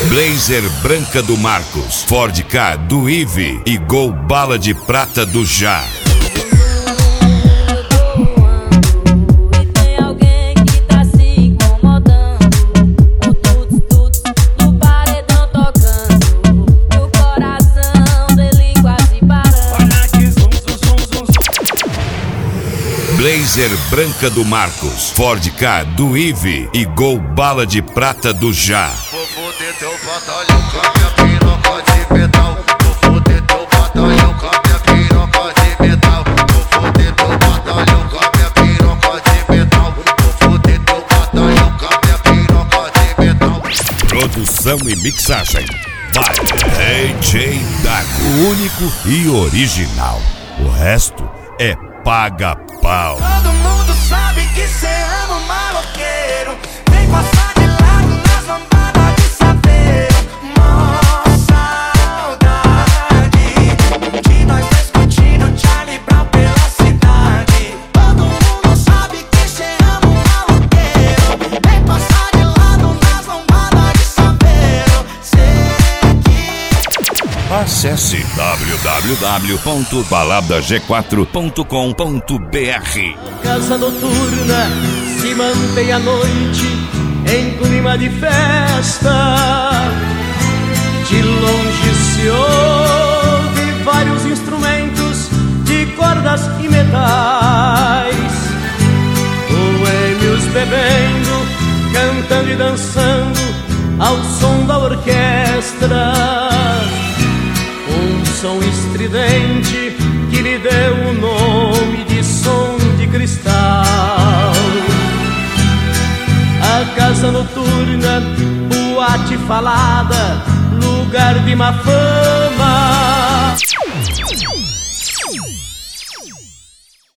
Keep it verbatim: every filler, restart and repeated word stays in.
Blazer branca do Marcos, Ford Ka do Ive e Gol bala de prata do Já. Blazer branca do Marcos, Ford Ka do Ive e Gol bala de prata do Já. Vou foder teu batalhão com a minha piroca de metal. Vou foder teu batalhão com a minha piroca de metal. Vou foder teu batalhão com a minha piroca de metal. Vou foder teu batalhão com a minha piroca de metal. Produção e mixagem by D J Dago, o único e original. O resto é paga pau. Todo mundo sabe que cê ama o maloqueiro. Vem passar de lado nas lambadas de saveiro. Mó saudade de nós discutindo Charlie Brown pela cidade. Todo mundo sabe que cê ama o maloqueiro. Vem passar de lado nas lambadas de saveiro. Sei que... Acesse w w w ponto balada g quatro ponto com ponto b r. Casa noturna se mantém à noite em clima de festa. De longe se ouve vários instrumentos de cordas e metais. Boêmios bebendo, cantando e dançando ao som da orquestra. Um som estridente que lhe deu o nome de som de cristal. A casa noturna, boate falada, lugar de má fama.